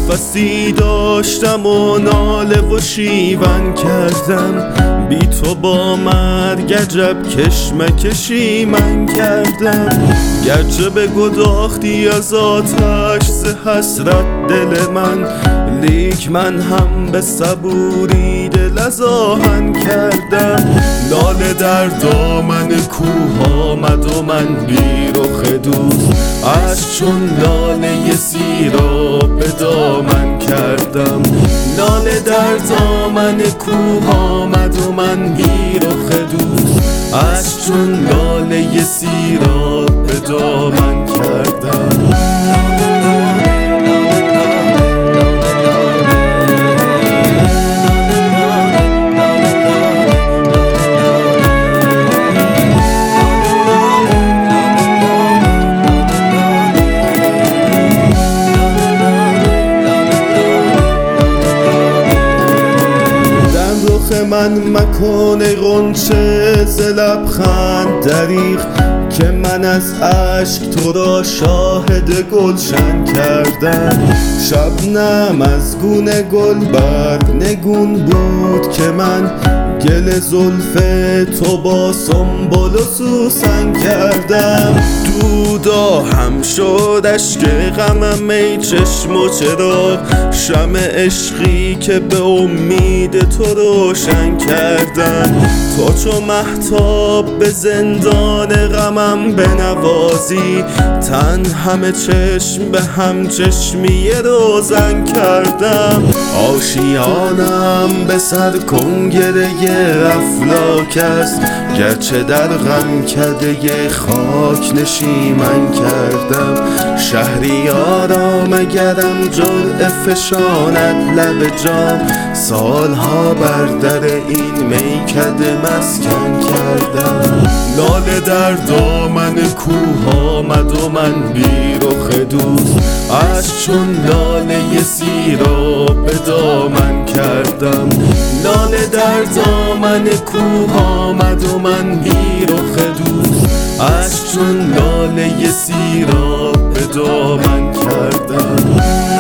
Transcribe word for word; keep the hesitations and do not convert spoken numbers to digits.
نفسی داشتم و ناله و شیون کردم، بی تو با مرگ عجب کشمکشی من کردم. گرچه به گداختی از آتش ز حسرت دل من، لیک من هم به صبوری دل از آهن کردم. لاله در دامن کوه آمد و من بی رخ دوست، از چون لاله سیراب به دامن کردم. لاله در دامن کوه آمد و من بی رخ دوست، از چون لاله سیراب به دامن کردم. من مکان غنچه ز لبخند دریغ، که من از اشک تو را شاهد گلشن کردم. شبنم از گونه گل برگ نگون بود که من گل زلف تو با سنبل و سوسن کردم. دودا هم شد اشک غمم ای چشم و چراغ، شمع عشقی که به امید تو روشن کردم. تو چو مهتاب به زندان غمم بنوازی، تن همه چشم به هم چشمی روزن کردم. آشیانم به سر کنگره افلاک است، گرچه در غم کده خاک نشیمن کردم. شهریارا مگرم جرعه فشاند لب جام، سالها بر در این میکده مسکن کردم. لاله در دامن کوه آمد و من بی رخ دوست، از چون لاله سیراب به دامن کردم. لاله در دامن کوه آمد و من بی رخ دوست، از چون لاله سیراب به دامن کردم.